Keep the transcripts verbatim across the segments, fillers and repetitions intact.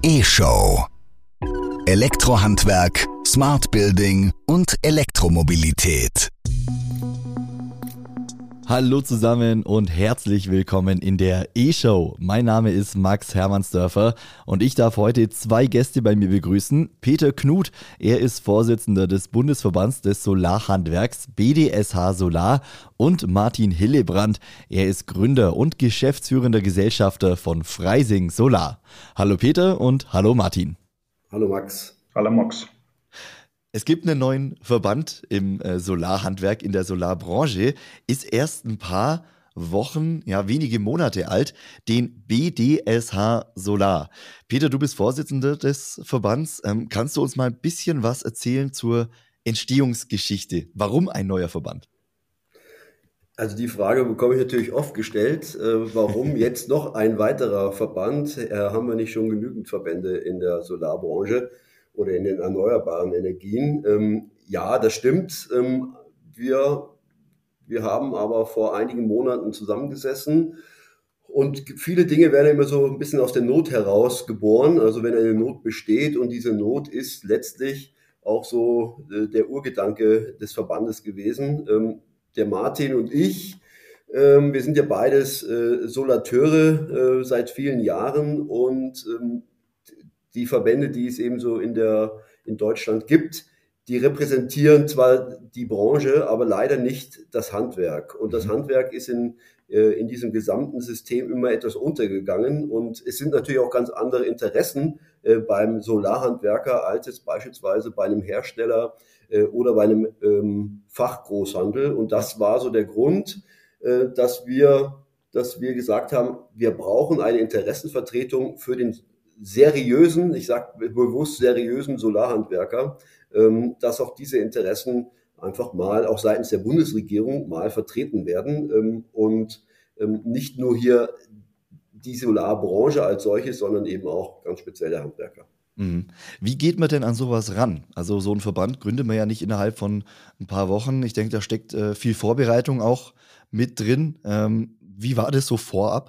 E-Show. Elektrohandwerk, Smart Building und Elektromobilität. Hallo zusammen und herzlich willkommen in der E-Show. Mein Name ist Max Hermannsdörfer und ich darf heute zwei Gäste bei mir begrüßen. Peter Knut, er ist Vorsitzender des Bundesverbands des Solarhandwerks B D S H Solar, und Martin Hillebrand, er ist Gründer und geschäftsführender Gesellschafter von Freising Solar. Hallo Peter und hallo Martin. Hallo Max. Hallo Max. Es gibt einen neuen Verband im äh, Solarhandwerk, in der Solarbranche, ist erst ein paar Wochen, ja wenige Monate alt, den B D S H Solar. Peter, du bist Vorsitzender des Verbands. Ähm, kannst du uns mal ein bisschen was erzählen zur Entstehungsgeschichte? Warum ein neuer Verband? Also die Frage bekomme ich natürlich oft gestellt. Äh, warum jetzt noch ein weiterer Verband? Äh, haben wir nicht schon genügend Verbände in der Solarbranche oder in den erneuerbaren Energien? Ähm, ja, das stimmt. Ähm, wir, wir haben aber vor einigen Monaten zusammengesessen und viele Dinge werden immer so ein bisschen aus der Not heraus geboren. Also wenn eine Not besteht, und diese Not ist letztlich auch so äh, der Urgedanke des Verbandes gewesen. Ähm, der Martin und ich, ähm, wir sind ja beides äh, Solateure äh, seit vielen Jahren, und ähm, die Verbände, die es eben so in der, in Deutschland gibt, die repräsentieren zwar die Branche, aber leider nicht das Handwerk. Und das Handwerk ist in, äh, in diesem gesamten System immer etwas untergegangen. Und es sind natürlich auch ganz andere Interessen äh, beim Solarhandwerker als jetzt beispielsweise bei einem Hersteller äh, oder bei einem ähm, Fachgroßhandel. Und das war so der Grund, äh, dass wir, dass wir gesagt haben, wir brauchen eine Interessenvertretung für den seriösen, ich sage bewusst seriösen Solarhandwerker, ähm, dass auch diese Interessen einfach mal auch seitens der Bundesregierung mal vertreten werden, ähm, und ähm, nicht nur hier die Solarbranche als solches, sondern eben auch ganz speziell der Handwerker. Mhm. Wie geht man denn an sowas ran? Also so ein Verband gründet man ja nicht innerhalb von ein paar Wochen. Ich denke, da steckt äh, viel Vorbereitung auch mit drin. Ähm, wie war das so vorab?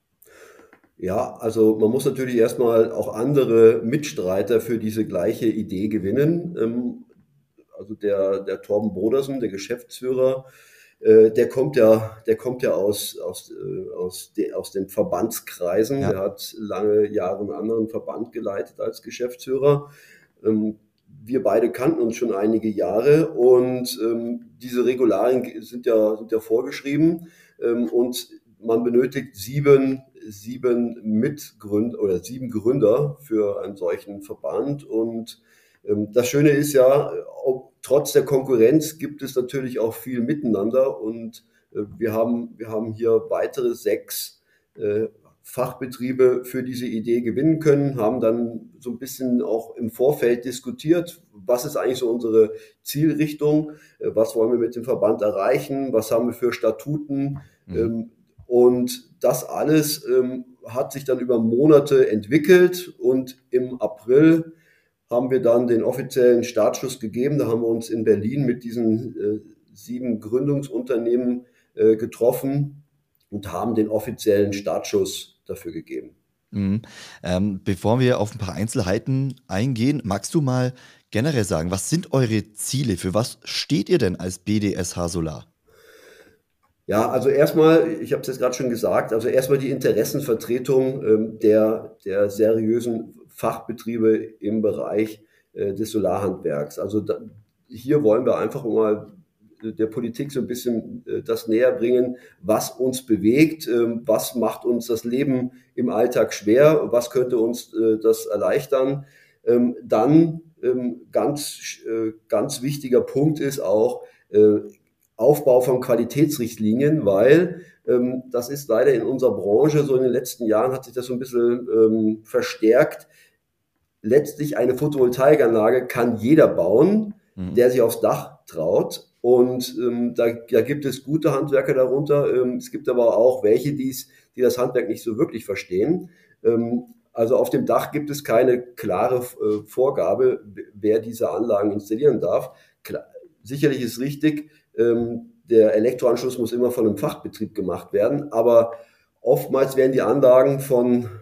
Ja, also man muss natürlich erstmal auch andere Mitstreiter für diese gleiche Idee gewinnen. Ähm, also der, der Torben Brodersen, der Geschäftsführer, äh, der kommt ja, der kommt ja aus, aus, äh, aus, de, aus den Verbandskreisen. Ja. Der hat lange Jahre einen anderen Verband geleitet als Geschäftsführer. Ähm, wir beide kannten uns schon einige Jahre, und ähm, diese Regularien sind ja, sind ja vorgeschrieben, ähm, und man benötigt sieben sieben Mitgründer oder sieben Gründer für einen solchen Verband. Und ähm, das Schöne ist ja, ob, trotz der Konkurrenz gibt es natürlich auch viel Miteinander, und äh, wir haben, wir haben hier weitere sechs äh, Fachbetriebe für diese Idee gewinnen können, haben dann so ein bisschen auch im Vorfeld diskutiert, was ist eigentlich so unsere Zielrichtung, äh, was wollen wir mit dem Verband erreichen, was haben wir für Statuten, Mhm. ähm, und das alles ähm, hat sich dann über Monate entwickelt, und im April haben wir dann den offiziellen Startschuss gegeben. Da haben wir uns in Berlin mit diesen äh, sieben Gründungsunternehmen äh, getroffen und haben den offiziellen Startschuss dafür gegeben. Mhm. Ähm, bevor wir auf ein paar Einzelheiten eingehen, magst du mal generell sagen, was sind eure Ziele? Für was steht ihr denn als B D S H Solar? Ja, also erstmal, ich habe es jetzt gerade schon gesagt, also erstmal die Interessenvertretung ähm, der, der seriösen Fachbetriebe im Bereich äh, des Solarhandwerks. Also da, hier wollen wir einfach mal der Politik so ein bisschen äh, das näher bringen, was uns bewegt, ähm, was macht uns das Leben im Alltag schwer, was könnte uns äh, das erleichtern. Ähm, dann ähm, ganz, äh, ganz wichtiger Punkt ist auch, äh, Aufbau von Qualitätsrichtlinien, weil ähm, das ist leider in unserer Branche, so in den letzten Jahren hat sich das so ein bisschen ähm, verstärkt. Letztlich eine Photovoltaikanlage kann jeder bauen, Mhm. der sich aufs Dach traut. Und ähm, da, da gibt es gute Handwerker darunter. Ähm, es gibt aber auch welche, die's, die das Handwerk nicht so wirklich verstehen. Ähm, also auf dem Dach gibt es keine klare äh, Vorgabe, wer diese Anlagen installieren darf. Klar, sicherlich ist richtig, ähm, der Elektroanschluss muss immer von einem Fachbetrieb gemacht werden, aber oftmals werden die Anlagen von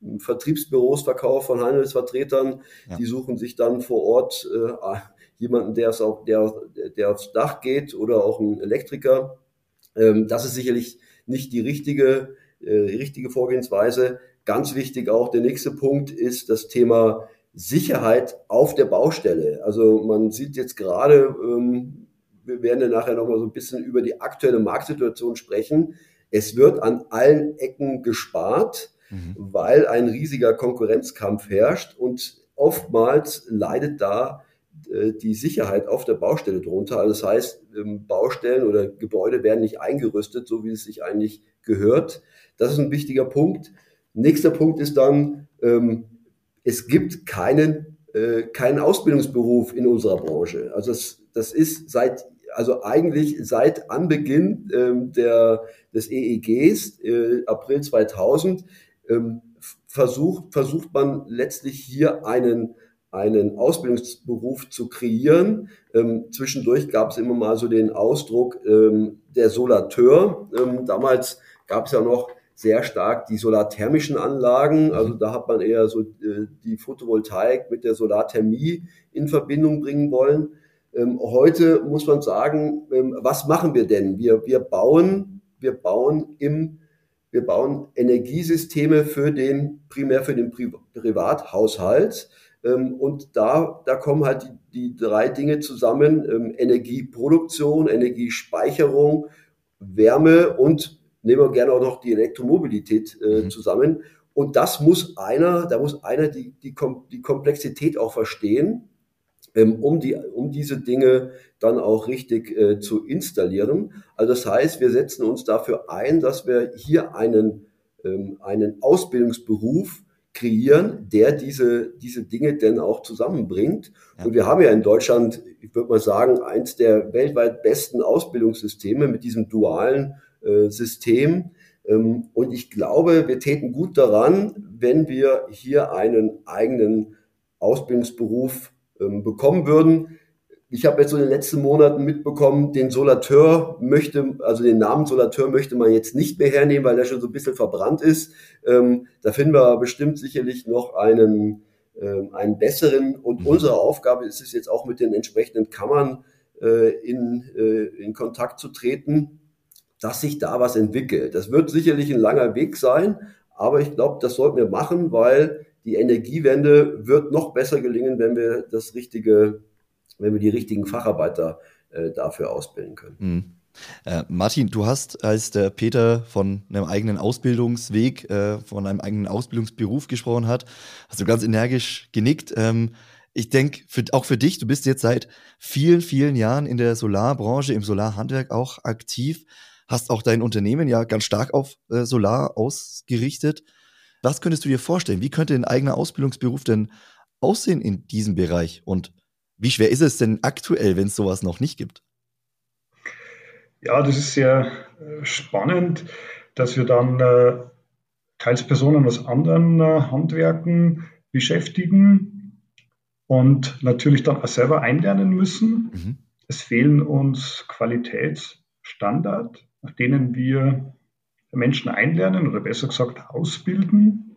Vertriebsbüros verkauft von Handelsvertretern. Ja. Die suchen sich dann vor Ort äh, jemanden, der, es auch, der, der aufs Dach geht oder auch einen Elektriker. Ähm, das ist sicherlich nicht die richtige, äh, die richtige Vorgehensweise. Ganz wichtig auch, der nächste Punkt ist das Thema Sicherheit auf der Baustelle. Also man sieht jetzt gerade, ähm, wir werden ja nachher nochmal so ein bisschen über die aktuelle Marktsituation sprechen. Es wird an allen Ecken gespart, mhm. weil ein riesiger Konkurrenzkampf herrscht und oftmals leidet da äh, die Sicherheit auf der Baustelle drunter. Also das heißt, ähm, Baustellen oder Gebäude werden nicht eingerüstet, so wie es sich eigentlich gehört. Das ist ein wichtiger Punkt. Nächster Punkt ist dann, ähm, es gibt keinen, äh, keinen Ausbildungsberuf in unserer Branche. Also das, das ist seit, also eigentlich seit Anbeginn ähm, der, des E E Gs, äh, April zweitausend, ähm, versucht, versucht man letztlich hier einen, einen Ausbildungsberuf zu kreieren. Ähm, zwischendurch gab es immer mal so den Ausdruck ähm, der Solateur. Ähm, damals gab es ja noch sehr stark die solarthermischen Anlagen. Also da hat man eher so äh, die Photovoltaik mit der Solarthermie in Verbindung bringen wollen. Ähm, heute muss man sagen, ähm, was machen wir denn? Wir, wir bauen, wir bauen im, wir bauen Energiesysteme für den, primär für den Pri- Privathaushalt. Ähm, und da, da kommen halt die, die drei Dinge zusammen: ähm, Energieproduktion, Energiespeicherung, Wärme und nehmen wir gerne auch noch die Elektromobilität äh, mhm. zusammen. Und das muss einer, da muss einer die, die, die Komplexität auch verstehen, ähm, um, die, um diese Dinge dann auch richtig äh, zu installieren. Also das heißt, wir setzen uns dafür ein, dass wir hier einen, ähm, einen Ausbildungsberuf kreieren, der diese, diese Dinge denn auch zusammenbringt. Ja. Und wir haben ja in Deutschland, ich würde mal sagen, eins der weltweit besten Ausbildungssysteme mit diesem dualen System. Und ich glaube, wir täten gut daran, wenn wir hier einen eigenen Ausbildungsberuf bekommen würden. Ich habe jetzt so in den letzten Monaten mitbekommen, den Solateur möchte, also den Namen Solateur möchte man jetzt nicht mehr hernehmen, weil der schon so ein bisschen verbrannt ist. Da finden wir bestimmt sicherlich noch einen, einen besseren. Und unsere Aufgabe ist es jetzt auch mit den entsprechenden Kammern in, in Kontakt zu treten, dass sich da was entwickelt. Das wird sicherlich ein langer Weg sein, aber ich glaube, das sollten wir machen, weil die Energiewende wird noch besser gelingen, wenn wir das richtige, wenn wir die richtigen Facharbeiter äh, dafür ausbilden können. Mhm. Äh, Martin, du hast, als der Peter von einem eigenen Ausbildungsweg, äh, von einem eigenen Ausbildungsberuf gesprochen hat, hast du ganz energisch genickt. Ähm, Ich denke, für, auch für dich, du bist jetzt seit vielen, vielen Jahren in der Solarbranche, im Solarhandwerk auch aktiv, hast auch dein Unternehmen ja ganz stark auf äh, Solar ausgerichtet. Was könntest du dir vorstellen? Wie könnte ein eigener Ausbildungsberuf denn aussehen in diesem Bereich? Und wie schwer ist es denn aktuell, wenn es sowas noch nicht gibt? Ja, das ist sehr äh, spannend, dass wir dann äh, teils Personen aus anderen äh, Handwerken beschäftigen und natürlich dann auch selber einlernen müssen. Mhm. Es fehlen uns Qualitätsstandards, nach denen wir Menschen einlernen oder besser gesagt ausbilden.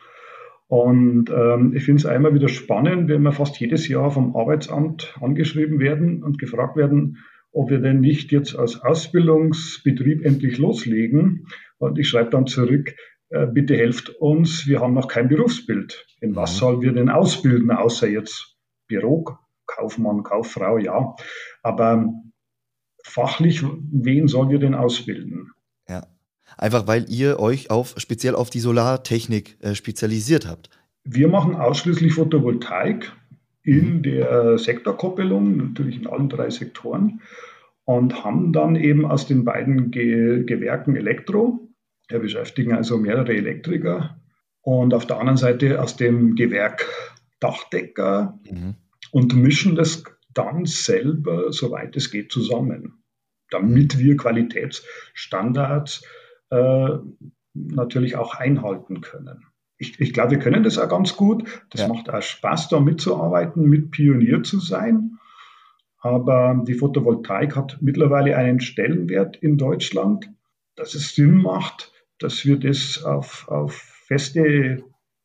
Und ähm, ich finde es einmal wieder spannend, wenn wir fast jedes Jahr vom Arbeitsamt angeschrieben werden und gefragt werden, ob wir denn nicht jetzt als Ausbildungsbetrieb endlich loslegen. Und ich schreibe dann zurück, äh, bitte helft uns, wir haben noch kein Berufsbild. In was sollen wir denn ausbilden, außer jetzt Bürokaufmann, Kauffrau, ja. Aber fachlich, wen sollen wir denn ausbilden? Ja, einfach weil ihr euch auf, speziell auf die Solartechnik äh, spezialisiert habt. Wir machen ausschließlich Photovoltaik in der Sektorkoppelung, natürlich in allen drei Sektoren, und haben dann eben aus den beiden Ge- Gewerken Elektro, wir beschäftigen also mehrere Elektriker, und auf der anderen Seite aus dem Gewerk Dachdecker mhm. und mischen das dann selber, soweit es geht, zusammen, damit wir Qualitätsstandards äh, natürlich auch einhalten können. Ich, ich glaube, wir können das auch ganz gut. Das ja. macht auch Spaß, da mitzuarbeiten, mit Pionier zu sein. Aber die Photovoltaik hat mittlerweile einen Stellenwert in Deutschland, dass es Sinn macht, dass wir das auf, auf feste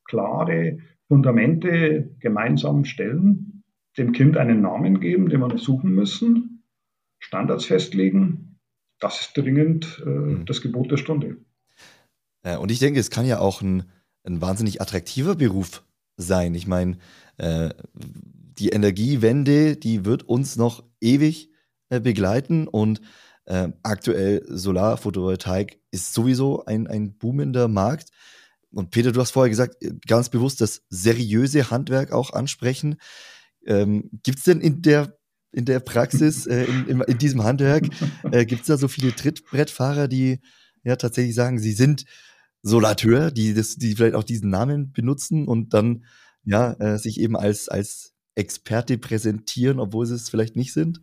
klare Fundamente gemeinsam stellen, dem Kind einen Namen geben, den wir suchen müssen, Standards festlegen. Das ist dringend äh, mhm. das Gebot der Stunde. Ja, und ich denke, es kann ja auch ein, ein wahnsinnig attraktiver Beruf sein. Ich meine, äh, die Energiewende, die wird uns noch ewig äh, begleiten und äh, aktuell Solarphotovoltaik ist sowieso ein, ein boomender Markt. Und Peter, du hast vorher gesagt, ganz bewusst das seriöse Handwerk auch ansprechen. Ähm, gibt es denn in der, in der Praxis, äh, in, in, in diesem Handwerk, äh, gibt es da so viele Trittbrettfahrer, die ja tatsächlich sagen, sie sind Solateur, die, das, die vielleicht auch diesen Namen benutzen und dann ja, äh, sich eben als, als Experte präsentieren, obwohl sie es vielleicht nicht sind?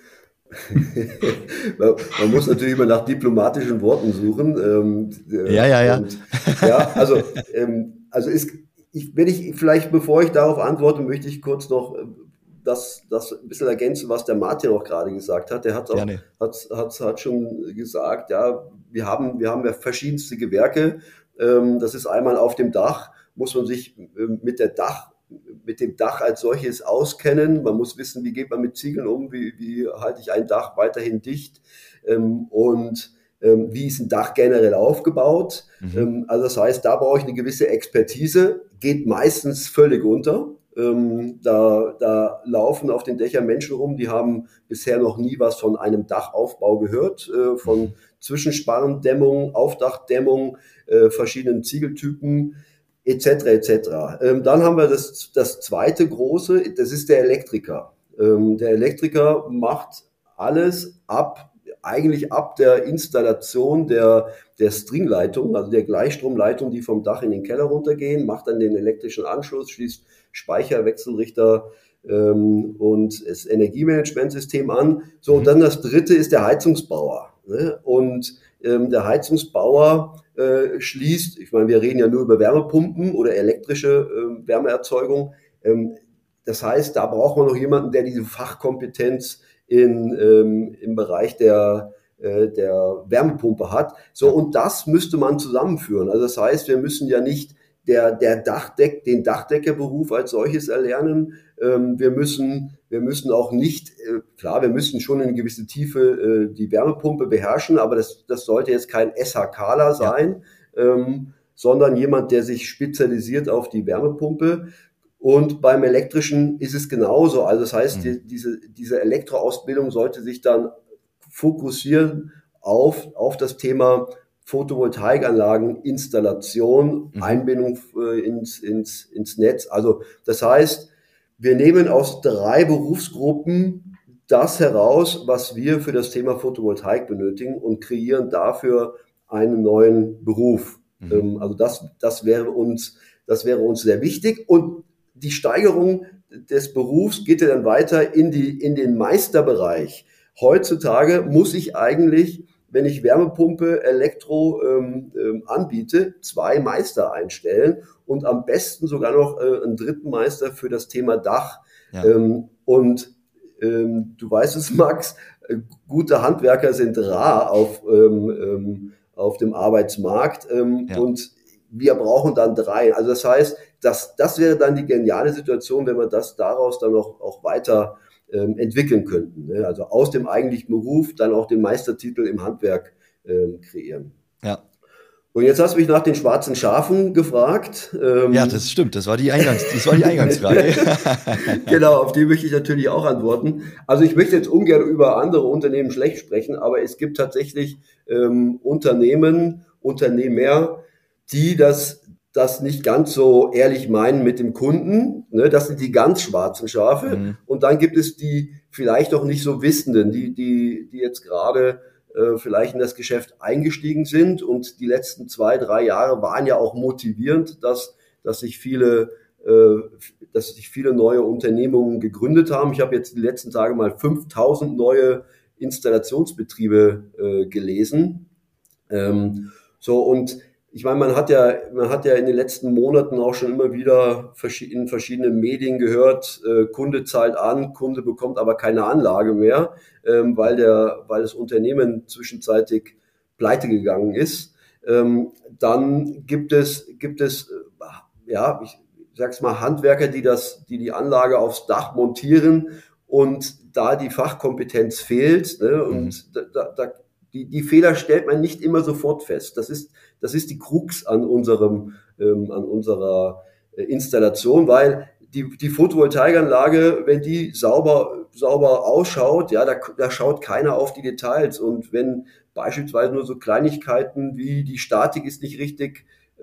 man, man muss natürlich immer nach diplomatischen Worten suchen. Ähm, äh, ja, ja, ja. Und, ja, also, ähm, also ist, ich, wenn ich vielleicht, bevor ich darauf antworte, möchte ich kurz noch das, das ein bisschen ergänzen, was der Martin auch gerade gesagt hat. Der hat auch, hat, hat, hat schon gesagt, ja, wir haben, wir haben ja verschiedenste Gewerke. Ähm, das ist einmal auf dem Dach, muss man sich ähm, mit der Dach mit dem Dach als solches auskennen. Man muss wissen, wie geht man mit Ziegeln um, wie, wie halte ich ein Dach weiterhin dicht ähm, und ähm, wie ist ein Dach generell aufgebaut. Mhm. Ähm, also das heißt, da brauche ich eine gewisse Expertise, geht meistens völlig unter. Ähm, da, da laufen auf den Dächern Menschen rum, die haben bisher noch nie was von einem Dachaufbau gehört, äh, von Zwischensparrendämmung, Aufdachdämmung, äh, verschiedenen Ziegeltypen, et cetera et cetera. Ähm, dann haben wir das, das zweite große, das ist der Elektriker. Ähm, der Elektriker macht alles ab, eigentlich ab der Installation der, der Stringleitung, also der Gleichstromleitung, die vom Dach in den Keller runtergehen, macht dann den elektrischen Anschluss, schließt Speicher, Wechselrichter ähm, und das Energiemanagementsystem an. So, und dann das dritte ist der Heizungsbauer. Ne? Und ähm, der Heizungsbauer äh, schließt, ich meine, wir reden ja nur über Wärmepumpen oder elektrische äh, Wärmeerzeugung. Ähm, das heißt, da braucht man noch jemanden, der diese Fachkompetenz in, ähm, im Bereich der, äh, der Wärmepumpe hat. So, und das müsste man zusammenführen. Also das heißt, wir müssen ja nicht der, der Dachdeck, den Dachdeckerberuf als solches erlernen. Ähm, wir müssen, wir müssen auch nicht, äh, klar, wir müssen schon in gewisse Tiefe äh, die Wärmepumpe beherrschen, aber das, das sollte jetzt kein SHKler sein, ja. ähm, sondern jemand, der sich spezialisiert auf die Wärmepumpe. Und beim Elektrischen ist es genauso. Also das heißt, mhm. die, diese, diese Elektroausbildung sollte sich dann fokussieren auf, auf das Thema Photovoltaikanlagen, Installation, mhm. Einbindung äh, ins, ins, ins Netz. Also das heißt, wir nehmen aus drei Berufsgruppen das heraus, was wir für das Thema Photovoltaik benötigen und kreieren dafür einen neuen Beruf. Mhm. Ähm, also das, das wäre uns, das wäre uns sehr wichtig. Und die Steigerung des Berufs geht ja dann weiter in die, in den Meisterbereich. Heutzutage muss ich eigentlich, wenn ich Wärmepumpe, Elektro ähm, ähm, anbiete, zwei Meister einstellen und am besten sogar noch äh, einen dritten Meister für das Thema Dach. Ja. Ähm, und ähm, du weißt es, Max, äh, gute Handwerker sind rar auf, ähm, ähm, auf dem Arbeitsmarkt ähm, ja. und wir brauchen dann drei. Also das heißt, das, das wäre dann die geniale Situation, wenn wir das daraus dann auch, auch weiter ähm, entwickeln könnten. Ne? Also aus dem eigentlichen Beruf dann auch den Meistertitel im Handwerk ähm, kreieren. Ja. Und jetzt hast du mich nach den schwarzen Schafen gefragt. Ähm, ja, das stimmt. Das war die, Eingangs, das war die Eingangsfrage. Genau, auf die möchte ich natürlich auch antworten. Also ich möchte jetzt ungern über andere Unternehmen schlecht sprechen, aber es gibt tatsächlich ähm, Unternehmen, Unternehmer, die das, das nicht ganz so ehrlich meinen mit dem Kunden. Ne? Das sind die ganz schwarzen Schafe. Mhm. Und dann gibt es die vielleicht auch nicht so Wissenden, die, die, die jetzt gerade äh, vielleicht in das Geschäft eingestiegen sind. Und die letzten zwei, drei Jahre waren ja auch motivierend, dass, dass sich viele, äh, dass sich viele neue Unternehmungen gegründet haben. Ich habe jetzt die letzten Tage mal fünftausend neue Installationsbetriebe äh, gelesen. Ähm, so und Ich meine, man hat ja, man hat ja in den letzten Monaten auch schon immer wieder in verschiedenen Medien gehört, äh, Kunde zahlt an, Kunde bekommt aber keine Anlage mehr, ähm, weil der, weil das Unternehmen zwischenzeitlich pleite gegangen ist. Ähm, dann gibt es, gibt es ja, ich sag's mal, Handwerker, die das, die die Anlage aufs Dach montieren und da die Fachkompetenz fehlt, ne, und mhm. da, da, die, die Fehler stellt man nicht immer sofort fest. Das ist, das ist die Krux an unserem, ähm, an unserer äh, Installation, weil die, die Photovoltaikanlage, wenn die sauber, sauber ausschaut, ja, da, da schaut keiner auf die Details. Und wenn beispielsweise nur so Kleinigkeiten wie die Statik ist nicht richtig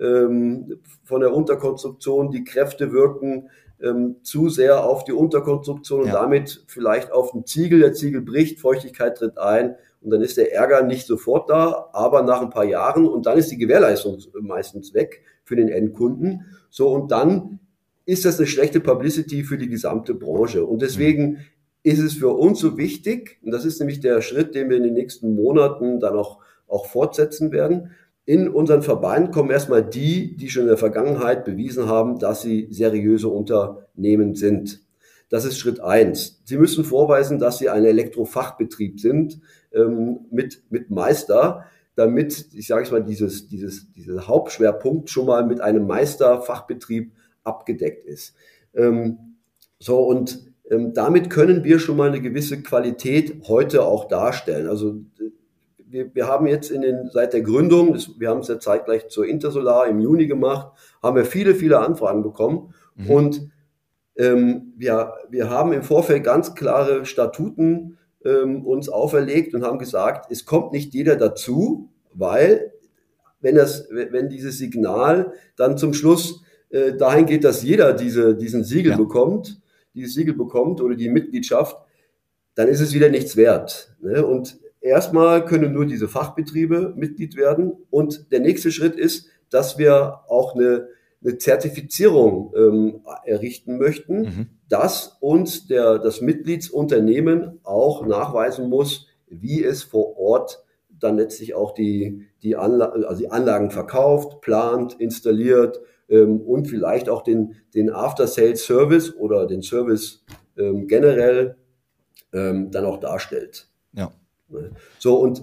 ähm, von der Unterkonstruktion, die Kräfte wirken ähm, zu sehr auf die Unterkonstruktion und ja. damit vielleicht auf den Ziegel, der Ziegel bricht, Feuchtigkeit tritt ein und dann ist der Ärger nicht sofort da, aber nach ein paar Jahren und dann ist die Gewährleistung meistens weg für den Endkunden. So, und dann ist das eine schlechte Publicity für die gesamte Branche. Und deswegen ist es für uns so wichtig, und das ist nämlich der Schritt, den wir in den nächsten Monaten dann auch, auch fortsetzen werden. In unseren Verband kommen erstmal die, die schon in der Vergangenheit bewiesen haben, dass sie seriöse Unternehmen sind. Das ist Schritt eins. Sie müssen vorweisen, dass sie ein Elektrofachbetrieb sind, ähm, mit, mit Meister, damit, ich sage es mal, dieses, dieses, dieser Hauptschwerpunkt schon mal mit einem Meisterfachbetrieb abgedeckt ist. Ähm, so, und ähm, damit können wir schon mal eine gewisse Qualität heute auch darstellen. Also wir, wir haben jetzt in den, seit der Gründung, das, wir haben es ja zeitgleich zur Intersolar im Juni gemacht, haben wir viele, viele Anfragen bekommen. Mhm. Und ähm, wir, wir haben im Vorfeld ganz klare Statuten ähm, uns auferlegt und haben gesagt, es kommt nicht jeder dazu, weil wenn, das, wenn dieses Signal dann zum Schluss dahin geht, dass jeder diese, diesen Siegel ja. bekommt, dieses Siegel bekommt oder die Mitgliedschaft, dann ist es wieder nichts wert. Ne? Und erstmal können nur diese Fachbetriebe Mitglied werden. Und der nächste Schritt ist, dass wir auch eine, eine Zertifizierung ähm, errichten möchten, mhm. dass uns der, das Mitgliedsunternehmen auch nachweisen muss, wie es vor Ort dann letztlich auch die, die, Anla- also die Anlagen verkauft, plant, installiert, und vielleicht auch den, den After-Sales-Service oder den Service ähm, generell ähm, dann auch darstellt. Ja. So, und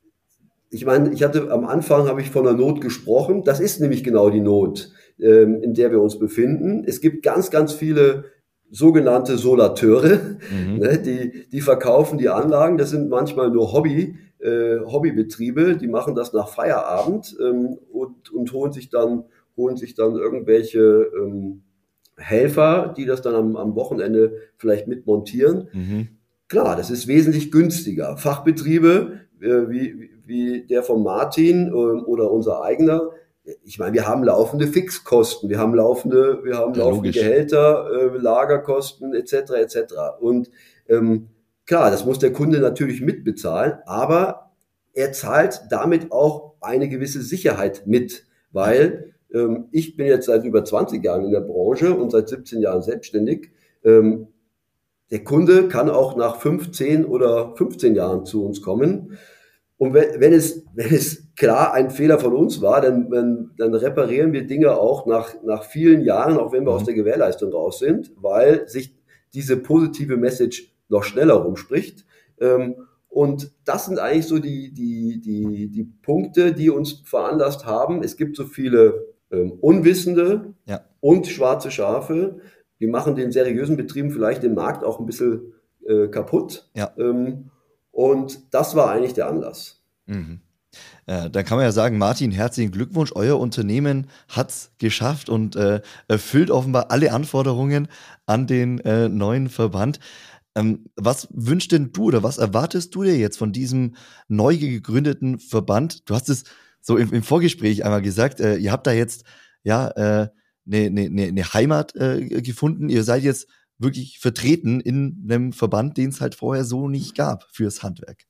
ich meine, ich hatte am Anfang habe ich von der Not gesprochen. Das ist nämlich genau die Not, ähm, in der wir uns befinden. Es gibt ganz, ganz viele sogenannte Solateure, mhm. ne, die, die verkaufen die Anlagen. Das sind manchmal nur Hobby, äh, Hobbybetriebe, die machen das nach Feierabend ähm, und, und holen sich dann holen sich dann irgendwelche ähm, Helfer, die das dann am, am Wochenende vielleicht mitmontieren. Mhm. Klar, das ist wesentlich günstiger. Fachbetriebe äh, wie, wie der von Martin äh, oder unser eigener, ich meine, wir haben laufende Fixkosten, wir haben laufende, wir haben ja, laufende logisch. Gehälter, äh, Lagerkosten et cetera et cetera. Und ähm, klar, das muss der Kunde natürlich mitbezahlen, aber er zahlt damit auch eine gewisse Sicherheit mit, weil ähm, ich bin jetzt seit über zwanzig Jahren in der Branche und seit siebzehn Jahren selbstständig. Ähm, der Kunde kann auch nach fünf, zehn oder fünfzehn Jahren zu uns kommen. Und wenn, wenn, es, wenn es klar ein Fehler von uns war, dann, dann, dann reparieren wir Dinge auch nach, nach vielen Jahren, auch wenn wir mhm. aus der Gewährleistung raus sind, weil sich diese positive Message noch schneller rumspricht. Ähm, und das sind eigentlich so die, die, die, die Punkte, die uns veranlasst haben. Es gibt so viele ähm, Unwissende ja. und schwarze Schafe. Die machen den seriösen Betrieben vielleicht den Markt auch ein bisschen äh, kaputt. Ja. Ähm, und das war eigentlich der Anlass. Mhm. Äh, dann kann man ja sagen, Martin, herzlichen Glückwunsch, euer Unternehmen hat es geschafft und äh, erfüllt offenbar alle Anforderungen an den äh, neuen Verband. Ähm, was wünschst denn du oder was erwartest du dir jetzt von diesem neu gegründeten Verband? Du hast es so im, im Vorgespräch einmal gesagt, äh, ihr habt da jetzt ja äh, eine, eine, eine Heimat äh, gefunden. Ihr seid jetzt wirklich vertreten in einem Verband, den es halt vorher so nicht gab fürs Handwerk.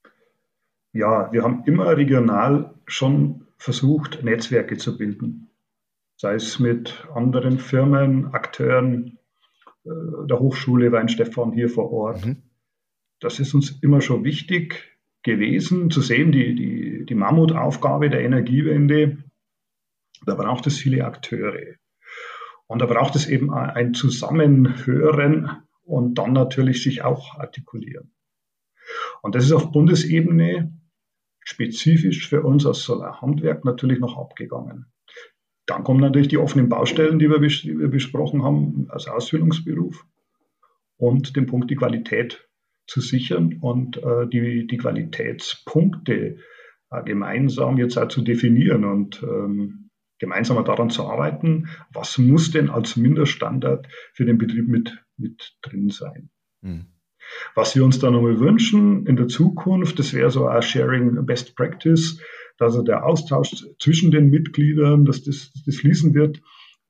Ja, wir haben immer regional schon versucht, Netzwerke zu bilden. Sei es mit anderen Firmen, Akteuren, äh, der Hochschule Weinstefan hier vor Ort. Mhm. Das ist uns immer schon wichtig gewesen, zu sehen, die, die, die Mammutaufgabe der Energiewende. Da braucht es viele Akteure. Und da braucht es eben ein Zusammenhören und dann natürlich sich auch artikulieren. Und das ist auf Bundesebene spezifisch für uns als Solarhandwerk natürlich noch abgegangen. Dann kommen natürlich die offenen Baustellen, die wir, bes- die wir besprochen haben, als Ausbildungsberuf und den Punkt, die Qualität zu sichern und äh, die, die Qualitätspunkte äh, gemeinsam jetzt auch zu definieren und ähm, gemeinsam daran zu arbeiten, was muss denn als Mindeststandard für den Betrieb mit, mit drin sein. Mhm. Was wir uns dann nochmal wünschen in der Zukunft, das wäre so ein Sharing Best Practice, also der Austausch zwischen den Mitgliedern, dass das, das fließen wird.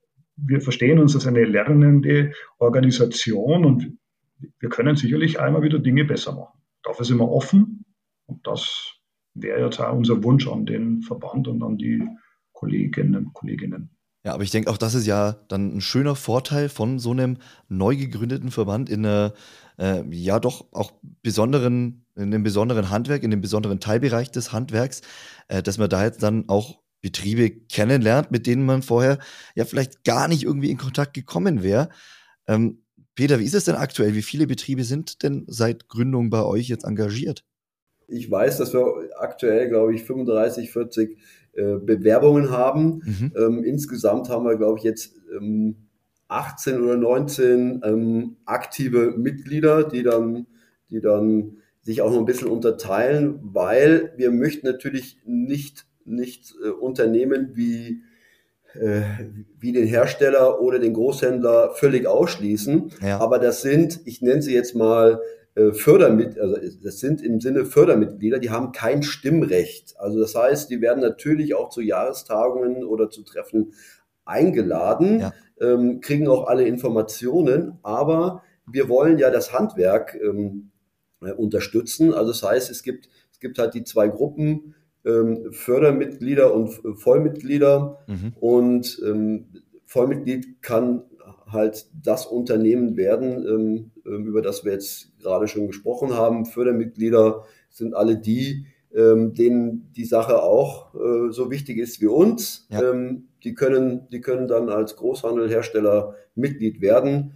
Wir verstehen uns als eine lernende Organisation und wir können sicherlich einmal wieder Dinge besser machen. Dafür sind wir offen und das wäre jetzt auch unser Wunsch an den Verband und an die Kolleginnen und Kolleginnen. Ja, aber ich denke auch, das ist ja dann ein schöner Vorteil von so einem neu gegründeten Verband in einer, äh, ja doch auch besonderen, in einem besonderen Handwerk, in einem besonderen Teilbereich des Handwerks, äh, dass man da jetzt dann auch Betriebe kennenlernt, mit denen man vorher ja vielleicht gar nicht irgendwie in Kontakt gekommen wäre. Ähm, Peter, wie ist es denn aktuell? Wie viele Betriebe sind denn seit Gründung bei euch jetzt engagiert? Ich weiß, dass wir aktuell, glaube ich, fünfunddreißig, vierzig äh, Bewerbungen haben. Mhm. Ähm, insgesamt haben wir, glaube ich, jetzt ähm, achtzehn oder neunzehn ähm, aktive Mitglieder, die dann, die dann sich auch noch ein bisschen unterteilen, weil wir möchten natürlich nicht, nicht äh, Unternehmen wie, äh, wie den Hersteller oder den Großhändler völlig ausschließen. Ja. Aber das sind, ich nenne sie jetzt mal, Fördermit, also das sind im Sinne Fördermitglieder, die haben kein Stimmrecht. Also das heißt, die werden natürlich auch zu Jahrestagungen oder zu Treffen eingeladen, Ja. ähm, kriegen auch alle Informationen, aber wir wollen ja das Handwerk ähm, äh, unterstützen. Also das heißt, es gibt, es gibt halt die zwei Gruppen, ähm, Fördermitglieder und äh, Vollmitglieder. Mhm. Und ähm, Vollmitglied kann halt das Unternehmen werden, ähm, über das wir jetzt gerade schon gesprochen haben. Fördermitglieder sind alle die, ähm, denen die Sache auch äh, so wichtig ist wie uns. Ja. Ähm, die können, die können dann als Großhandelhersteller Mitglied werden,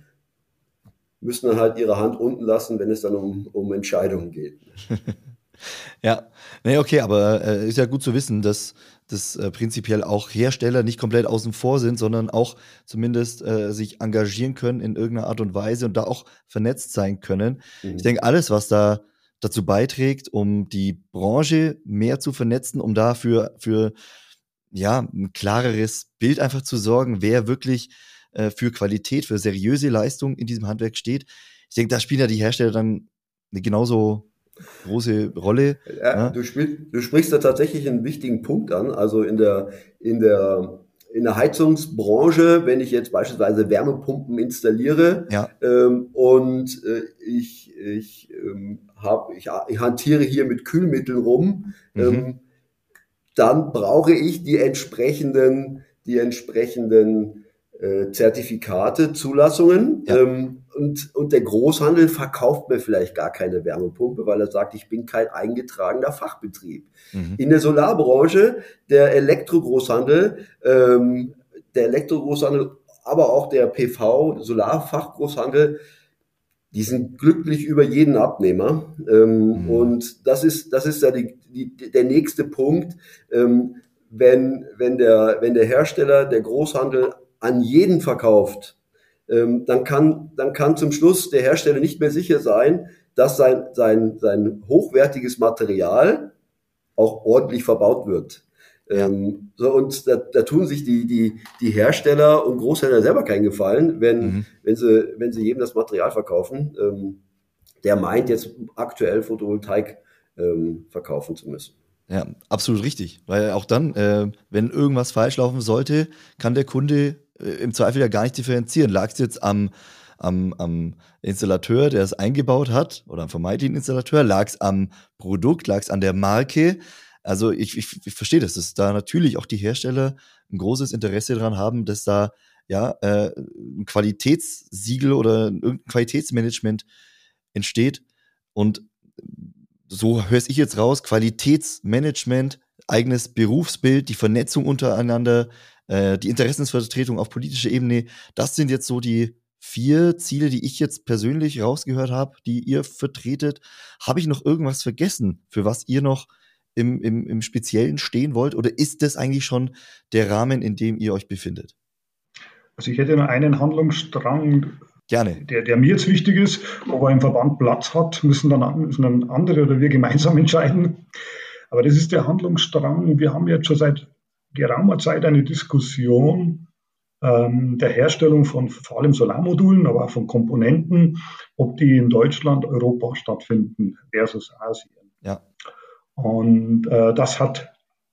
müssen dann halt ihre Hand unten lassen, wenn es dann um, um Entscheidungen geht. Ja, nee, okay, aber äh, ist ja gut zu wissen, dass, dass äh, prinzipiell auch Hersteller nicht komplett außen vor sind, sondern auch zumindest äh, sich engagieren können in irgendeiner Art und Weise und da auch vernetzt sein können. Mhm. Ich denke, alles, was da dazu beiträgt, um die Branche mehr zu vernetzen, um da für, für ja, ein klareres Bild einfach zu sorgen, wer wirklich äh, für Qualität, für seriöse Leistung in diesem Handwerk steht. Ich denke, da spielen ja die Hersteller dann eine genauso große Rolle. Ja, Ja. du, spiel, du sprichst da tatsächlich einen wichtigen Punkt an. Also in der, in der, in der Heizungsbranche, wenn ich jetzt beispielsweise Wärmepumpen installiere Ja. ähm, und äh, ich, ich, ähm, hab, ich, ich hantiere hier mit Kühlmitteln rum, Mhm. ähm, dann brauche ich die entsprechenden, die entsprechenden äh, Zertifikate, Zulassungen. Ja. Ähm, und, und der Großhandel verkauft mir vielleicht gar keine Wärmepumpe, weil er sagt, ich bin kein eingetragener Fachbetrieb. Mhm. In der Solarbranche, der Elektrogroßhandel, ähm, der Elektrogroßhandel, aber auch der P V, Solarfachgroßhandel, die sind glücklich über jeden Abnehmer. Ähm, Mhm. Und das ist, das ist ja die, die, der nächste Punkt. Ähm, wenn, wenn, der, wenn der Hersteller, der Großhandel an jeden verkauft, ähm, dann, kann, dann kann zum Schluss der Hersteller nicht mehr sicher sein, dass sein, sein, sein hochwertiges Material auch ordentlich verbaut wird. Ja. Ähm, so, und da, da tun sich die, die, die Hersteller und Großhändler selber keinen Gefallen, wenn, Mhm. wenn, sie, wenn sie jedem das Material verkaufen, ähm, der meint jetzt aktuell Photovoltaik ähm, verkaufen zu müssen. Ja, absolut richtig. Weil auch dann, äh, wenn irgendwas falsch laufen sollte, kann der Kunde äh, im Zweifel ja gar nicht differenzieren. Lag es jetzt am, am, am Installateur, der es eingebaut hat, oder am vermeintlichen Installateur? Lag es am Produkt? Lag es an der Marke? Also ich, ich, ich verstehe das, dass da natürlich auch die Hersteller ein großes Interesse daran haben, dass da ja äh, ein Qualitätssiegel oder irgendein Qualitätsmanagement entsteht. Und so höre ich jetzt raus, Qualitätsmanagement, eigenes Berufsbild, die Vernetzung untereinander, äh, die Interessensvertretung auf politischer Ebene, das sind jetzt so die vier Ziele, die ich jetzt persönlich rausgehört habe, die ihr vertretet. Habe ich noch irgendwas vergessen, für was ihr noch im, im, im Speziellen stehen wollt? Oder ist das eigentlich schon der Rahmen, in dem ihr euch befindet? Also ich hätte nur einen Handlungsstrang, Gerne. Der, der mir jetzt wichtig ist. Ob er im Verband Platz hat, müssen dann, müssen dann andere oder wir gemeinsam entscheiden. Aber das ist der Handlungsstrang. Wir haben jetzt schon seit geraumer Zeit eine Diskussion ähm, der Herstellung von vor allem Solarmodulen, aber auch von Komponenten, ob die in Deutschland, Europa stattfinden versus Asien. Ja. Und äh, das hat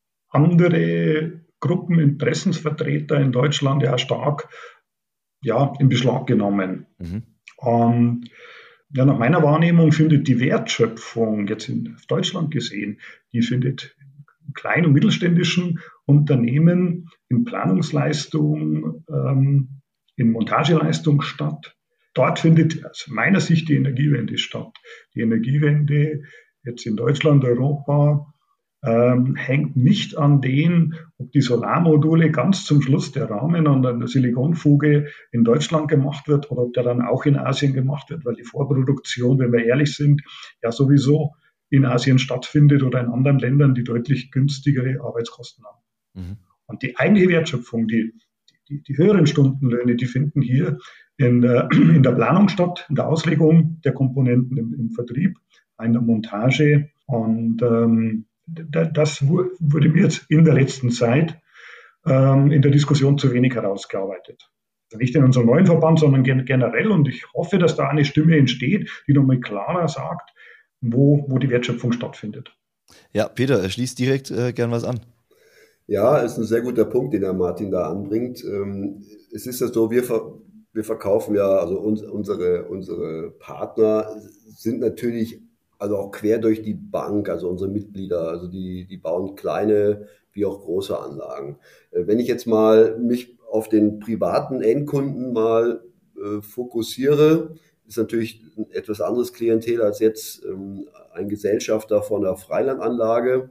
andere Gruppen, Interessensvertreter in Deutschland ja stark ja, in Beschlag genommen. Mhm. Und ja, nach meiner Wahrnehmung findet die Wertschöpfung jetzt in Deutschland gesehen, die findet in kleinen und mittelständischen Unternehmen in Planungsleistung, ähm, in Montageleistung statt. Dort findet aus meiner Sicht die Energiewende statt. Die Energiewende jetzt in Deutschland, Europa, ähm, hängt nicht an dem, ob die Solarmodule ganz zum Schluss der Rahmen an der Silikonfuge in Deutschland gemacht wird oder ob der dann auch in Asien gemacht wird, weil die Vorproduktion, wenn wir ehrlich sind, ja sowieso in Asien stattfindet oder in anderen Ländern, die deutlich günstigere Arbeitskosten haben. Mhm. Und die eigentliche Wertschöpfung, die, die, die höheren Stundenlöhne, die finden hier in der, in der Planung statt, in der Auslegung der Komponenten im, im Vertrieb, in der Montage. Und ähm, das wurde mir jetzt in der letzten Zeit ähm, in der Diskussion zu wenig herausgearbeitet. Also nicht in unserem neuen Verband, sondern gen- generell. Und ich hoffe, dass da eine Stimme entsteht, die nochmal klarer sagt, wo, wo die Wertschöpfung stattfindet. Ja, Peter, schließt direkt äh, gern was an. Ja, ist ein sehr guter Punkt, den der Martin da anbringt. Ähm, es ist ja so, wir, ver- wir verkaufen ja, also uns, unsere, unsere Partner sind natürlich also auch quer durch die Bank, also unsere Mitglieder, also die, die bauen kleine wie auch große Anlagen. Äh, wenn ich jetzt mal mich auf den privaten Endkunden mal äh, fokussiere, ist natürlich ein etwas anderes Klientel als jetzt ähm, ein Gesellschafter von einer Freilandanlage.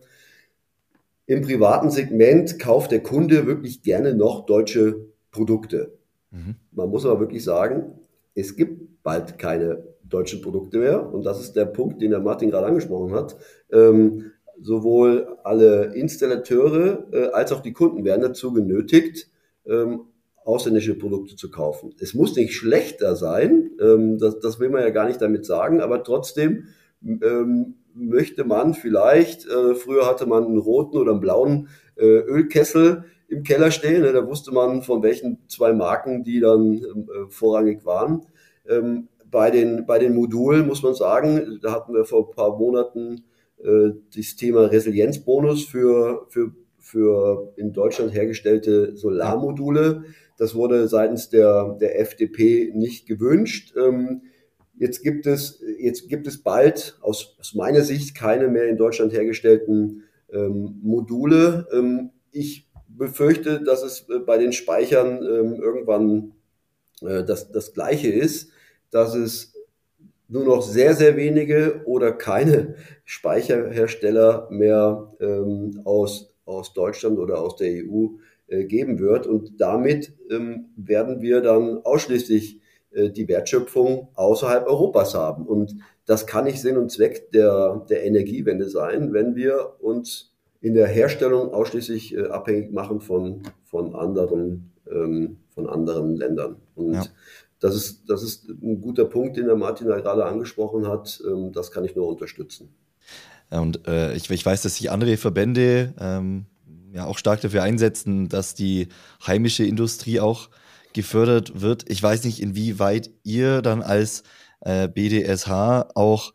Im privaten Segment kauft der Kunde wirklich gerne noch deutsche Produkte. Mhm. Man muss aber wirklich sagen, es gibt bald keine deutschen Produkte mehr. Und das ist der Punkt, den der Martin gerade angesprochen hat. Ähm, sowohl alle Installateure äh, als auch die Kunden werden dazu genötigt, ähm, ausländische Produkte zu kaufen. Es muss nicht schlechter sein, ähm, das, das will man ja gar nicht damit sagen, aber trotzdem ähm, möchte man vielleicht, äh, früher hatte man einen roten oder einen blauen äh, Ölkessel im Keller stehen, ne, da wusste man, von welchen zwei Marken die dann äh, vorrangig waren. Ähm, bei den, bei den Modulen muss man sagen, da hatten wir vor ein paar Monaten äh, das Thema Resilienzbonus für, für, für in Deutschland hergestellte Solarmodule. Das wurde seitens der, der F D P nicht gewünscht. Ähm, Jetzt gibt es, jetzt gibt es bald aus, aus meiner Sicht keine mehr in Deutschland hergestellten ähm, Module. Ähm, ich befürchte, dass es bei den Speichern ähm, irgendwann äh, das, das Gleiche ist, dass es nur noch sehr, sehr wenige oder keine Speicherhersteller mehr ähm, aus, aus Deutschland oder aus der E U äh, geben wird. Und damit ähm, werden wir dann ausschließlich die Wertschöpfung außerhalb Europas haben. Und das kann nicht Sinn und Zweck der, der Energiewende sein, wenn wir uns in der Herstellung ausschließlich äh, abhängig machen von, von, anderen, ähm, von anderen Ländern. Und ja. das, ist, das ist ein guter Punkt, den der Martin da gerade angesprochen hat. Ähm, das kann ich nur unterstützen. Ja, und äh, ich, ich weiß, dass sich andere Verbände ähm, ja auch stark dafür einsetzen, dass die heimische Industrie auch gefördert wird. Ich weiß nicht, inwieweit ihr dann als äh, B D S H auch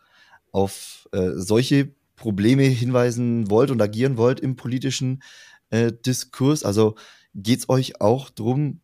auf äh, solche Probleme hinweisen wollt und agieren wollt im politischen äh, Diskurs. Also geht es euch auch darum,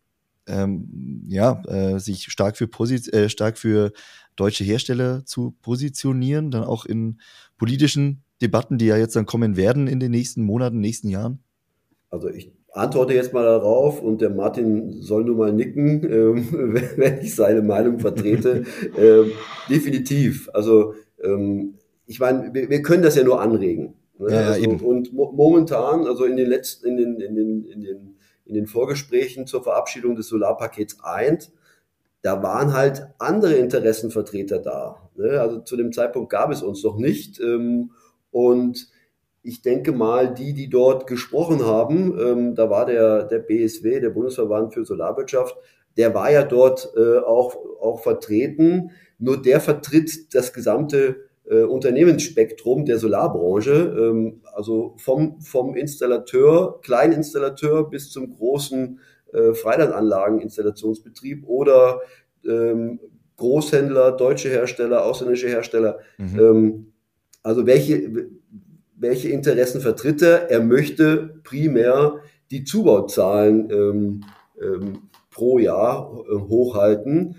ähm, ja, äh, sich stark für, Posi- äh, stark für deutsche Hersteller zu positionieren, dann auch in politischen Debatten, die ja jetzt dann kommen werden in den nächsten Monaten, nächsten Jahren? Also ich antworte jetzt mal darauf und der Martin soll nur mal nicken, ähm, wenn ich seine Meinung vertrete. ähm, definitiv. Also ähm, ich meine, wir, wir können das ja nur anregen. Ne? Ja, ja, also, eben. Und mo- momentan, also in den letzten, in den, in den, in den, in den Vorgesprächen zur Verabschiedung des Solarpakets eins, da waren halt andere Interessenvertreter da. Ne? Also zu dem Zeitpunkt gab es uns noch nicht. Ähm, und ich denke mal, die, die dort gesprochen haben, ähm, da war der, der B S W, der Bundesverband für Solarwirtschaft, der war ja dort äh, auch, auch vertreten. Nur der vertritt das gesamte äh, Unternehmensspektrum der Solarbranche, ähm, also vom, vom Installateur, Kleininstallateur bis zum großen äh, Freilandanlageninstallationsbetrieb oder ähm, Großhändler, deutsche Hersteller, ausländische Hersteller. Mhm. Ähm, also welche, welche Interessen vertritt er? Er möchte primär die Zubauzahlen ähm, ähm, pro Jahr äh, hochhalten.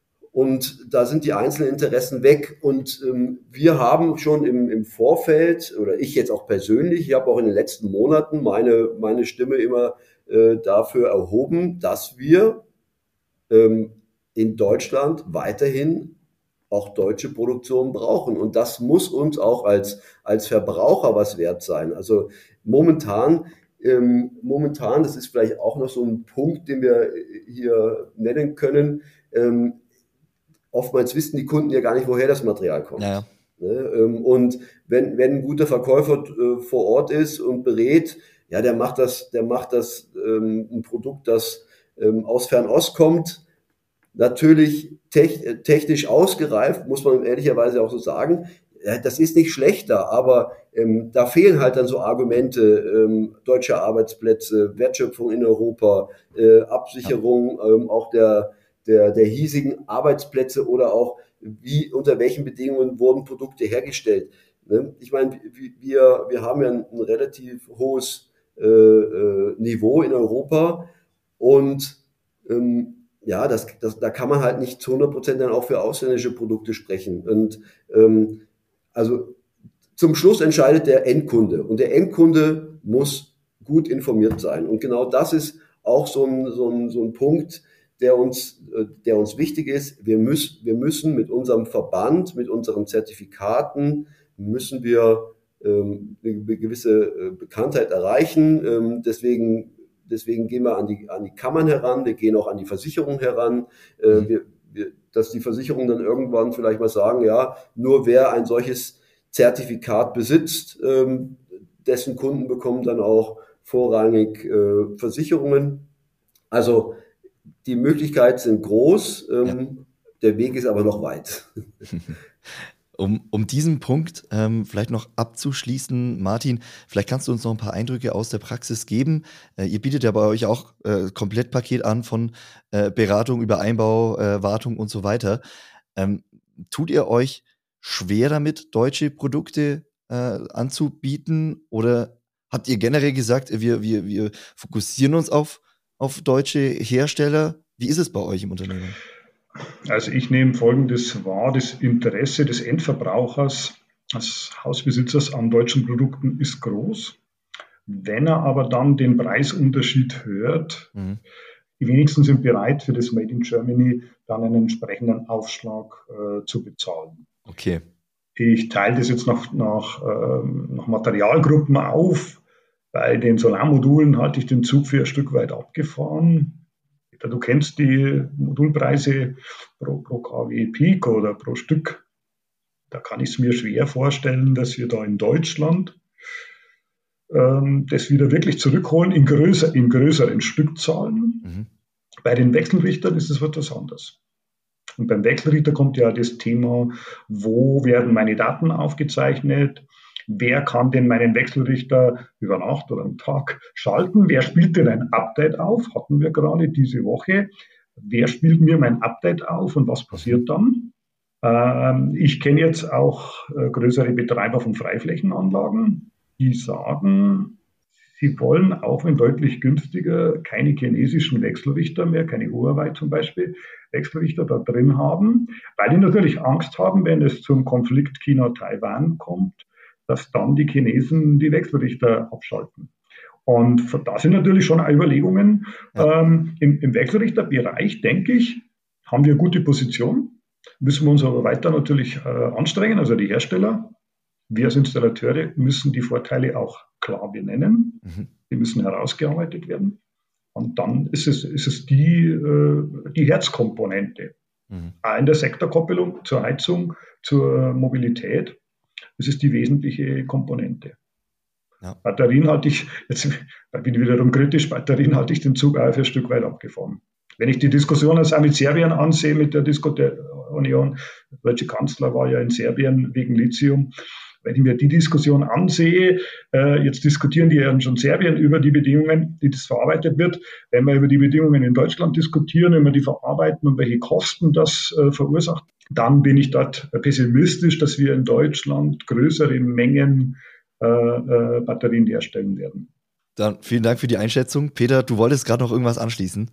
Und da sind die einzelnen Interessen weg. Und ähm, wir haben schon im, im Vorfeld, oder ich jetzt auch persönlich, ich habe auch in den letzten Monaten meine, meine Stimme immer äh, dafür erhoben, dass wir ähm, in Deutschland weiterhin auch deutsche Produktion brauchen. Und das muss uns auch als, als Verbraucher was wert sein. Also momentan, ähm, momentan, das ist vielleicht auch noch so ein Punkt, den wir hier nennen können, ähm, oftmals wissen die Kunden ja gar nicht, woher das Material kommt. Ja, ja. Ne? Und wenn, wenn ein guter Verkäufer äh, vor Ort ist und berät, ja, der macht das, der macht das ähm, ein Produkt, das ähm, aus Fernost kommt, natürlich tech, technisch ausgereift, muss man ehrlicherweise auch so sagen. Ja, das ist nicht schlechter, aber ähm, da fehlen halt dann so Argumente, ähm, deutsche Arbeitsplätze, Wertschöpfung in Europa, äh, Absicherung ähm, auch der, der, der hiesigen Arbeitsplätze oder auch wie, unter welchen Bedingungen wurden Produkte hergestellt. Ne? Ich meine, wir, wir haben ja ein, ein relativ hohes äh, äh, Niveau in Europa und ähm, ja, das, das, da kann man halt nicht zu hundert Prozent dann auch für ausländische Produkte sprechen. Und ähm, also zum Schluss entscheidet der Endkunde und der Endkunde muss gut informiert sein. Und genau das ist auch so ein, so ein, so ein Punkt, der uns, der uns wichtig ist. Wir müssen, wir müssen mit unserem Verband, mit unseren Zertifikaten, müssen wir ähm, eine gewisse Bekanntheit erreichen. Ähm, deswegen Deswegen gehen wir an die, an die Kammern heran, wir gehen auch an die Versicherung heran, äh, wir, wir, dass die Versicherungen dann irgendwann vielleicht mal sagen, ja, nur wer ein solches Zertifikat besitzt, ähm, dessen Kunden bekommen dann auch vorrangig äh, Versicherungen. Also die Möglichkeiten sind groß, ähm, ja. Der Weg ist aber noch weit. Um, um diesen Punkt ähm, vielleicht noch abzuschließen, Martin, vielleicht kannst du uns noch ein paar Eindrücke aus der Praxis geben. Äh, ihr bietet ja bei euch auch äh, Komplettpaket an von äh, Beratung über Einbau, äh, Wartung und so weiter. Ähm, tut ihr euch schwer damit, deutsche Produkte äh, anzubieten oder habt ihr generell gesagt, wir, wir, wir fokussieren uns auf, auf deutsche Hersteller? Wie ist es bei euch im Unternehmen? Also ich nehme Folgendes wahr, das Interesse des Endverbrauchers, des Hausbesitzers an deutschen Produkten ist groß. Wenn er aber dann den Preisunterschied hört, mhm. die wenigsten sind bereit, für das Made in Germany dann einen entsprechenden Aufschlag äh, zu bezahlen. Okay. Ich teile das jetzt nach, nach, äh, nach Materialgruppen auf. Bei den Solarmodulen halte ich den Zug für ein Stück weit abgefahren. Du kennst die Modulpreise pro, pro K W Peak oder pro Stück. Da kann ich es mir schwer vorstellen, dass wir da in Deutschland ähm, das wieder wirklich zurückholen in, größer, in größeren Stückzahlen. Mhm. Bei den Wechselrichtern ist es etwas anders. Und beim Wechselrichter kommt ja das Thema, wo werden meine Daten aufgezeichnet? Wer kann denn meinen Wechselrichter über Nacht oder am Tag schalten? Wer spielt denn ein Update auf? Hatten wir gerade diese Woche. Wer spielt mir mein Update auf und was passiert dann? Ähm, ich kenne jetzt auch äh, größere Betreiber von Freiflächenanlagen, die sagen, sie wollen auch wenn deutlich günstiger keine chinesischen Wechselrichter mehr, keine Huawei zum Beispiel, Wechselrichter da drin haben, weil die natürlich Angst haben, wenn es zum Konflikt China-Taiwan kommt, dass dann die Chinesen die Wechselrichter abschalten. Und da sind natürlich schon Überlegungen. Ja. Ähm, im, Im Wechselrichterbereich, denke ich, haben wir eine gute Position. Müssen wir uns aber weiter natürlich äh, anstrengen, also die Hersteller. Wir als Installateure müssen die Vorteile auch klar benennen. Mhm. Die müssen herausgearbeitet werden. Und dann ist es, ist es die, äh, die Herzkomponente. Mhm. Auch in der Sektorkoppelung zur Heizung, zur Mobilität. Das ist die wesentliche Komponente. Ja. Batterien halte ich, jetzt bin ich wiederum kritisch, Batterien halte ich den Zug auch für ein Stück weit abgefahren. Wenn ich die Diskussion jetzt auch mit Serbien ansehe, mit der Union, der deutsche Kanzler war ja in Serbien wegen Lithium. Wenn ich mir die Diskussion ansehe, äh, jetzt diskutieren die ja schon Serbien über die Bedingungen, die das verarbeitet wird. Wenn wir über die Bedingungen in Deutschland diskutieren, wenn wir die verarbeiten und welche Kosten das äh, verursacht, dann bin ich dort pessimistisch, dass wir in Deutschland größere Mengen äh, äh, Batterien herstellen werden. Dann vielen Dank für die Einschätzung. Peter, du wolltest gerade noch irgendwas anschließen?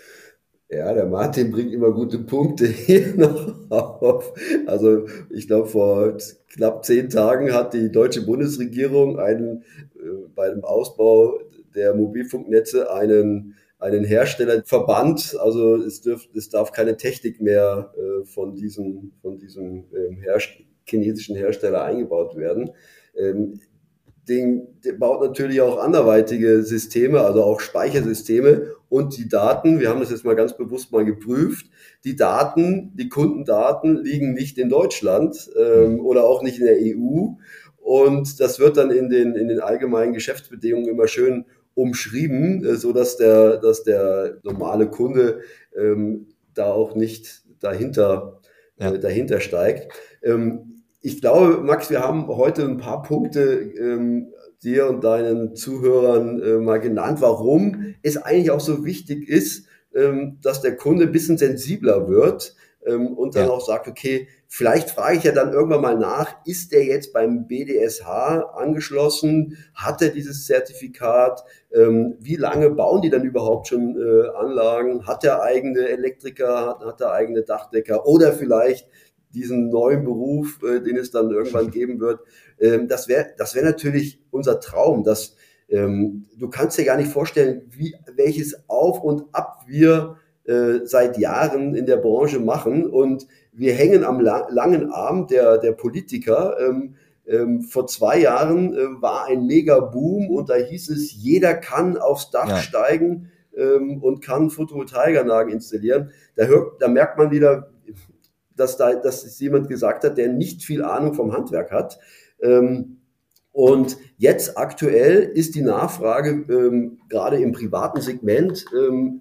Ja, der Martin bringt immer gute Punkte hier noch auf. Also ich glaube, vor knapp zehn Tagen hat die deutsche Bundesregierung einen, äh, bei dem Ausbau der Mobilfunknetze einen, einen Hersteller verbannt. Also es, dürf, es darf keine Technik mehr äh, von diesem, von diesem ähm, Herst- chinesischen Hersteller eingebaut werden. Ähm, Den, der baut natürlich auch anderweitige Systeme, also auch Speichersysteme und die Daten, wir haben das jetzt mal ganz bewusst mal geprüft, die Daten, die Kundendaten liegen nicht in Deutschland ähm, oder auch nicht in der E U und das wird dann in den, in den allgemeinen Geschäftsbedingungen immer schön umschrieben, äh, so dass der, dass der normale Kunde ähm, da auch nicht dahinter, ja. äh, dahinter steigt. Ähm, Ich glaube, Max, wir haben heute ein paar Punkte ähm, dir und deinen Zuhörern äh, mal genannt, warum es eigentlich auch so wichtig ist, ähm, dass der Kunde ein bisschen sensibler wird ähm, und dann ja. auch sagt, okay, vielleicht frage ich ja dann irgendwann mal nach, ist der jetzt beim B D S H angeschlossen? Hat er dieses Zertifikat? Ähm, wie lange bauen die dann überhaupt schon äh, Anlagen? Hat er eigene Elektriker? Hat, hat er eigene Dachdecker? Oder vielleicht diesen neuen Beruf, äh, den es dann irgendwann geben wird. Ähm, das wäre das wäre natürlich unser Traum. Dass, ähm, du kannst dir gar nicht vorstellen, wie, welches Auf und Ab wir äh, seit Jahren in der Branche machen. Und wir hängen am la- langen Arm der, der Politiker. Ähm, ähm, vor zwei Jahren äh, war ein Mega-Boom und da hieß es, jeder kann aufs Dach ja. steigen ähm, und kann Photovoltaikanlagen installieren. Da, hört, da merkt man wieder, dass da, dass es jemand gesagt hat, der nicht viel Ahnung vom Handwerk hat. Ähm, und jetzt aktuell ist die Nachfrage ähm, gerade im privaten Segment ähm,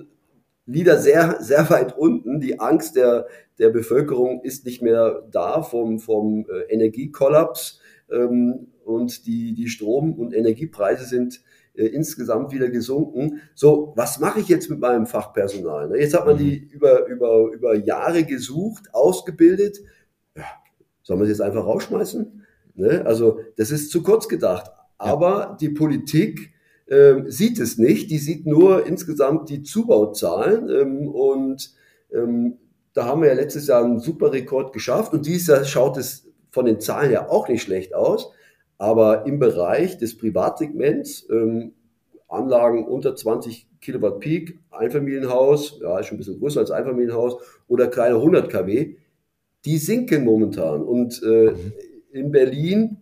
wieder sehr, sehr weit unten. Die Angst der, der Bevölkerung ist nicht mehr da vom, vom äh, Energiekollaps ähm, und die, die Strom- und Energiepreise sind Äh, insgesamt wieder gesunken. So, was mache ich jetzt mit meinem Fachpersonal? Ne? Jetzt hat man die über, über, über Jahre gesucht, ausgebildet. Ja, soll man sie jetzt einfach rausschmeißen? Ne? Also, das ist zu kurz gedacht. Aber ja. die Politik ähm, sieht es nicht. Die sieht nur insgesamt die Zubauzahlen. Ähm, und ähm, da haben wir ja letztes Jahr einen super Rekord geschafft. Und dieses Jahr schaut es von den Zahlen ja auch nicht schlecht aus. Aber im Bereich des Privatsegments, ähm, Anlagen unter zwanzig Kilowatt Peak, Einfamilienhaus, ja, ist schon ein bisschen größer als Einfamilienhaus, oder kleine hundert Kilowatt, die sinken momentan. Und äh, in Berlin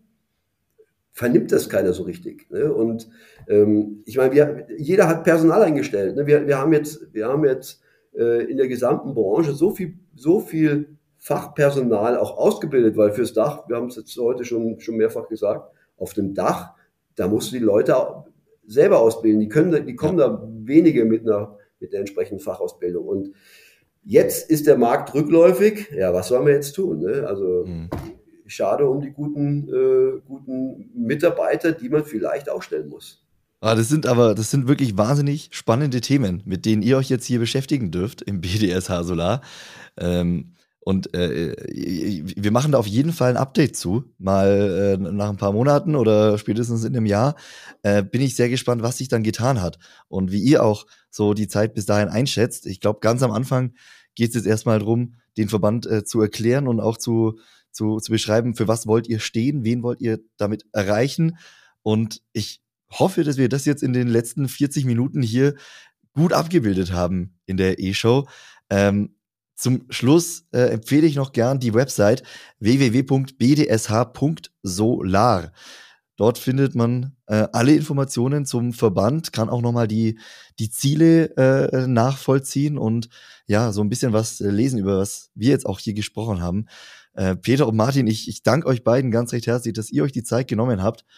vernimmt das keiner so richtig. Ne? Und ähm, ich meine, wir, jeder hat Personal eingestellt. Ne? Wir, wir haben jetzt, wir haben jetzt äh, in der gesamten Branche so viel, so viel Fachpersonal auch ausgebildet, weil fürs Dach, wir haben es jetzt heute schon, schon mehrfach gesagt, auf dem Dach, da musst du die Leute selber ausbilden. Die können, die kommen ja. da wenige mit einer, mit der entsprechenden Fachausbildung. Und jetzt ist der Markt rückläufig. Ja, was sollen wir jetzt tun? Ne? Also, mhm. schade um die guten, äh, guten Mitarbeiter, die man vielleicht auch stellen muss. Ah, das sind aber, das sind wirklich wahnsinnig spannende Themen, mit denen ihr euch jetzt hier beschäftigen dürft im B D S H Solar. Ähm, Und äh, wir machen da auf jeden Fall ein Update zu, mal äh, nach ein paar Monaten oder spätestens in einem Jahr. Äh, bin ich sehr gespannt, was sich dann getan hat und wie ihr auch so die Zeit bis dahin einschätzt. Ich glaube, ganz am Anfang geht es jetzt erstmal darum, den Verband äh, zu erklären und auch zu, zu, zu beschreiben, für was wollt ihr stehen, wen wollt ihr damit erreichen. Und ich hoffe, dass wir das jetzt in den letzten vierzig Minuten hier gut abgebildet haben in der E-Show. Ähm, Zum Schluss äh, empfehle ich noch gern die Website w w w punkt b d s h punkt solar. Dort findet man äh, alle Informationen zum Verband, kann auch nochmal die, die Ziele äh, nachvollziehen und ja, so ein bisschen was äh, lesen, über was wir jetzt auch hier gesprochen haben. Äh, Peter und Martin, ich, ich danke euch beiden ganz recht herzlich, dass ihr euch die Zeit genommen habt.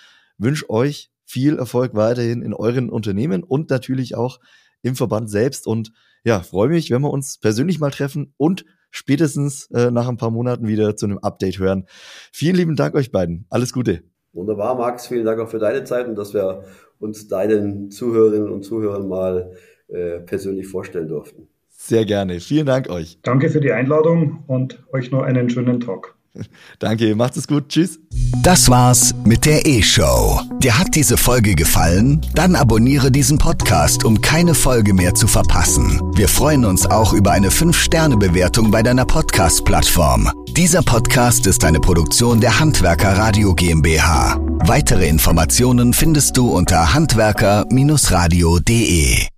wünsche euch viel Erfolg weiterhin in euren Unternehmen und natürlich auch im Verband selbst. Und ja, freue mich, wenn wir uns persönlich mal treffen und spätestens äh, nach ein paar Monaten wieder zu einem Update hören. Vielen lieben Dank euch beiden. Alles Gute. Wunderbar, Max. Vielen Dank auch für deine Zeit und dass wir uns deinen Zuhörerinnen und Zuhörern mal äh, persönlich vorstellen durften. Sehr gerne. Vielen Dank euch. Danke für die Einladung und euch noch einen schönen Tag. Danke, macht es gut. Tschüss. Das war's mit der E-Show. Dir hat diese Folge gefallen? Dann abonniere diesen Podcast, um keine Folge mehr zu verpassen. Wir freuen uns auch über eine fünf Sterne Bewertung bei deiner Podcast-Plattform. Dieser Podcast ist eine Produktion der Handwerker Radio GmbH. Weitere Informationen findest du unter handwerker Bindestrich radio punkt de.